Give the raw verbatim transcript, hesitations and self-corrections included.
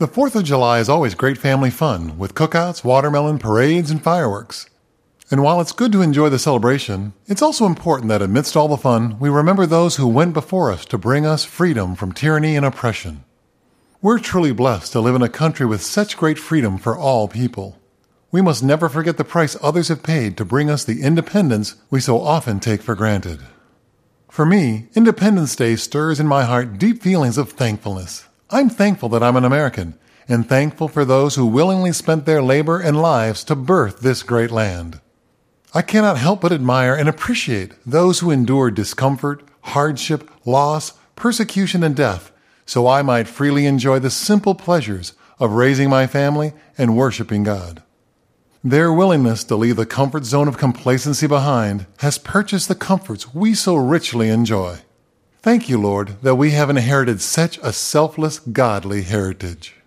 The fourth of July is always great family fun, with cookouts, watermelon parades, and fireworks. And while it's good to enjoy the celebration, it's also important that amidst all the fun, we remember those who went before us to bring us freedom from tyranny and oppression. We're truly blessed to live in a country with such great freedom for all people. We must never forget the price others have paid to bring us the independence we so often take for granted. For me, Independence Day stirs in my heart deep feelings of thankfulness. I'm thankful that I'm an American, and thankful for those who willingly spent their labor and lives to birth this great land. I cannot help but admire and appreciate those who endured discomfort, hardship, loss, persecution, and death, so I might freely enjoy the simple pleasures of raising my family and worshiping God. Their willingness to leave the comfort zone of complacency behind has purchased the comforts we so richly enjoy. Thank you, Lord, that we have inherited such a selfless, godly heritage.